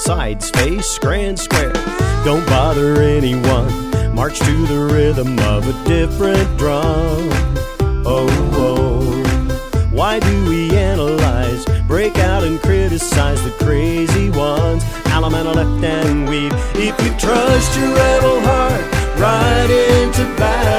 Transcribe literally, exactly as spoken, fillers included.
sides, face, grand square. Don't bother anyone, march to the rhythm of a different drum. Oh, oh, why do we analyze, break out and criticize the crazy ones? Alum and a left and weave. If you trust your rebel heart right into battle,